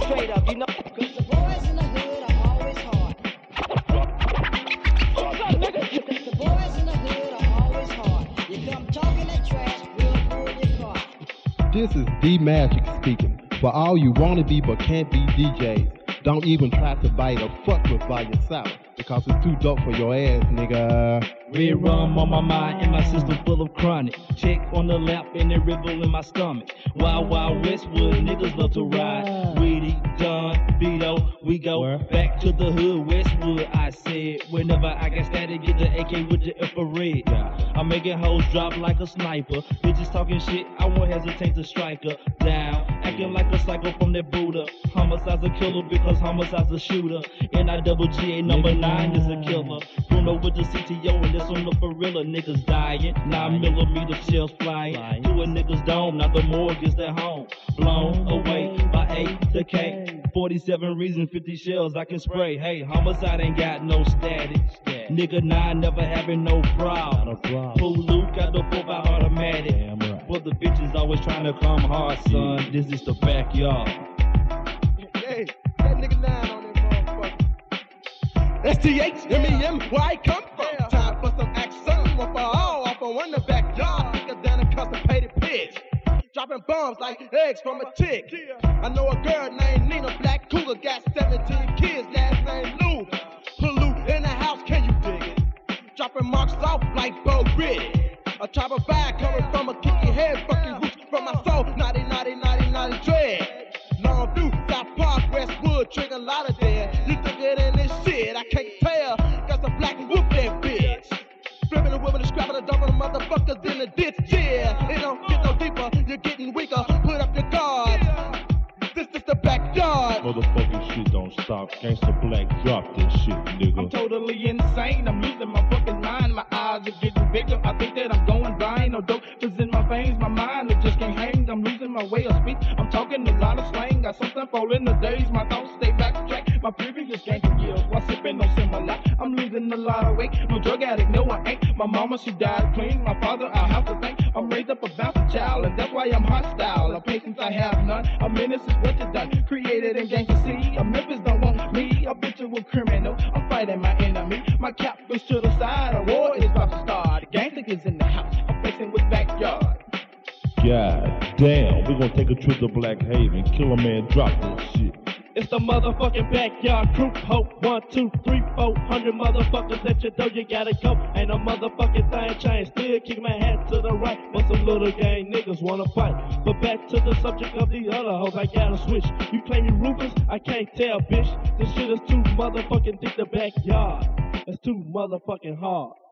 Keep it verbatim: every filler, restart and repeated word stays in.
straight up, you know. Cause the boys in the hood are always hard. What's up, nigga? Cause the boys in the hood are always hard. You come talking that trash, we'll pull your car. This is D Magic speaking. For all you wanna be but can't be D Js, don't even try to bite or fuck with by yourself, because it's too dope for your ass, nigga. Red rum on my mind and my system full of chronic. Check on the lap and it wriggle in my stomach. Wild Wild Westwood, niggas love to ride. Weedy, Don, Vito, we go Where? back to the hood, Westwood. I said, whenever I get static, get the A K with the infrared. I'm making hoes drop like a sniper. Bitches talking shit, I won't hesitate to strike her down. Acting like a psycho from that Buddha. Homicide's a killer because homicide's a shooter. And I double G A number nine is a killer. Bruno with the C T O and this on the Barilla. Niggas dying, nine millimeter shells flying to a nigga's dome. Now the morgue is their home. Blown away by A to K. forty-seven reasons, fifty shells I can spray. Hey, homicide ain't got no static. Nigga nine never having no problem. Pull Luke got the four by automatic. But the bitches always trying to come hard, son. This is the backyard. Hey, that nigga nine on that motherfucker. S T H M E M, where I come from. Time for some action, one for all, off on one the backyard. Nigga down a constipated pitch. Dropping bombs like eggs from a tick. I know a girl named Nina, black cougar, got seventeen kids, last name Lou. Pollute in the house, can you dig it? Dropping marks off like Bo Riddick. A chopper bag coming from a kinky head, fucking roots from my soul. Naughty, naughty, naughty, naughty dread. Longview, South Park, Westwood, Trigger Lauderdale. You think it in this shit? I can't tell, cause the black whoop that bitch. Flipping and whipping and scrapping and dumping the motherfuckers in the ditch. Yeah, it don't get no deeper, you're getting weaker. Put up your guards. This is the backyard. Motherfucking shit don't stop. Gangsta Black, drop this shit, nigga. I'm totally insane. I'm losing my fucking mind. My eyes are getting bigger. I think that I'm going blind. No dope is in my veins. My mind it just can't hang. I'm losing my way of speech. I'm talking a lot of slang. I sometimes fall in the days. My thoughts stay backtrack. My previous gangster years while sipping on similar. I'm losing a lot of weight. No drug addict, no I ain't. My mama she died clean. My father I have to thank. I'm raised up a bouncing child, and that's why I'm hostile. A patience I have none. A menace is what you done. Created in gangster city. A Memphis don't want me. A bitch of a criminal. I'm fighting my enemy. My cap is to the side. A war is about to start. The gangster is in the house. I'm flexing with backyard. God damn, we're gonna take a trip to Black Haven. Kill a man, drop this shit. It's the motherfucking backyard crew. Hope one, two, three, four hundred motherfuckers at your door. You gotta go. Ain't no motherfucking thing changed. Still kick my hat to the right. But some little gang niggas wanna fight. But back to the subject of the other hoes, I gotta switch. You claim you Rufus? I can't tell, bitch. This shit is too motherfucking thick. The backyard. It's too motherfucking hard.